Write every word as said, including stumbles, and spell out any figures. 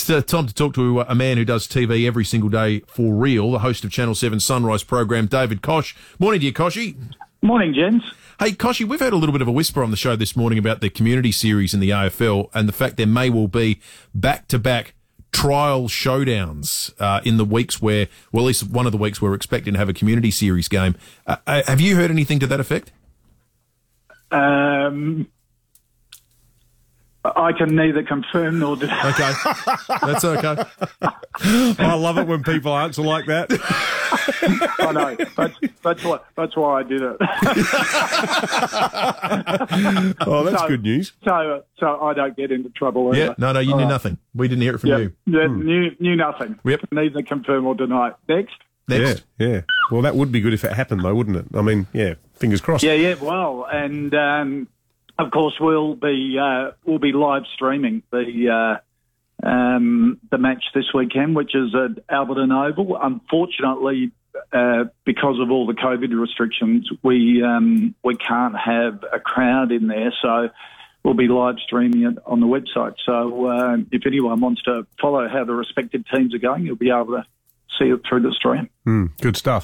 It's uh, time to talk to a man who does T V every single day for real, the host of Channel seven Sunrise program, David Koch. Morning to you, Koshy. Morning, gents. Hey, Koshy, we've heard a little bit of a whisper on the show this morning about the community series in the A F L and the fact there may well be back-to-back trial showdowns uh, in the weeks where, well, at least one of the weeks we're expecting to have a community series game. Uh, uh, have you heard anything to that effect? Um, I can neither confirm nor deny. Okay, that's okay. I love it when people answer like that. I know. That's, that's, what, that's why I did it. Oh, that's so, good news. So so I don't get into trouble either. Yeah, no, no, you All knew right. nothing. We didn't hear it from Yeah, you. yeah knew, knew nothing. Yep. Neither confirm or deny. Next. Next. Yeah, yeah. Well, that would be good if it happened, though, wouldn't it? I mean, yeah, fingers crossed. Yeah, yeah, well, and um, of course we'll be uh, we'll be live streaming the uh, um, the match this weekend, which is at Alberton Oval. Unfortunately, uh, because of all the COVID restrictions, we um, we can't have a crowd in there, so we'll be live streaming it on the website. So uh, if anyone wants to follow how the respective teams are going, you'll be able to see it through the stream. Mm, good stuff.